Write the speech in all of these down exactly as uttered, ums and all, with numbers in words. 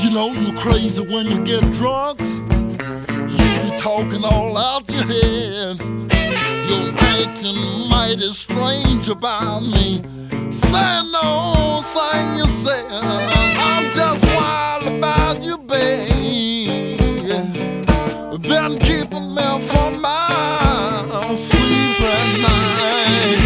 You know you're crazy when you get drunk. You be talking all out your head. You're acting mighty strange about me. Say no, thing you said. I'm just wild about you, babe. Been keeping me from my sleeps at night.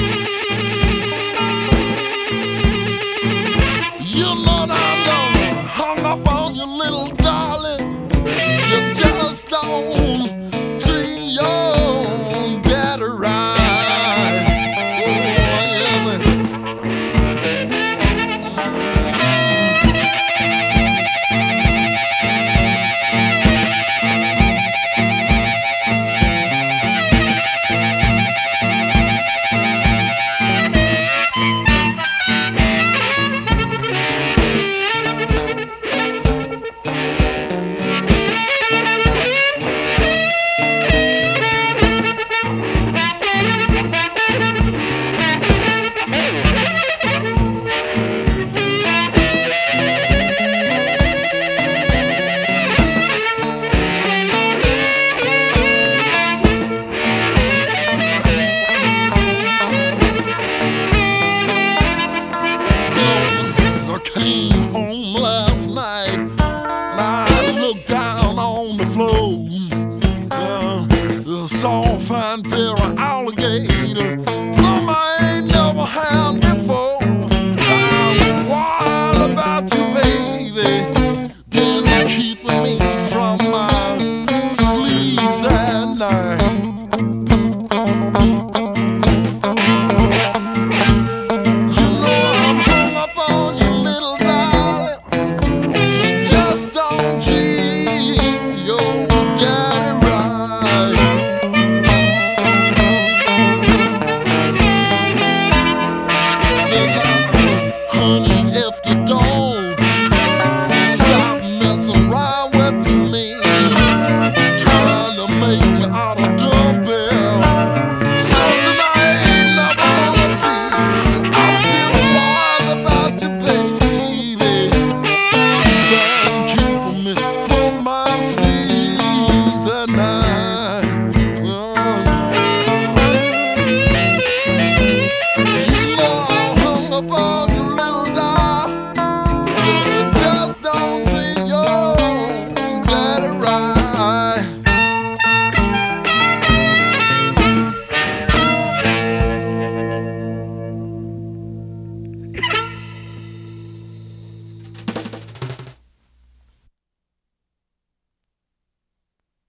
You know that I'm gonna hung up on you, little darling. You just don't treat your daddy right. Oh, yeah. Came home last night.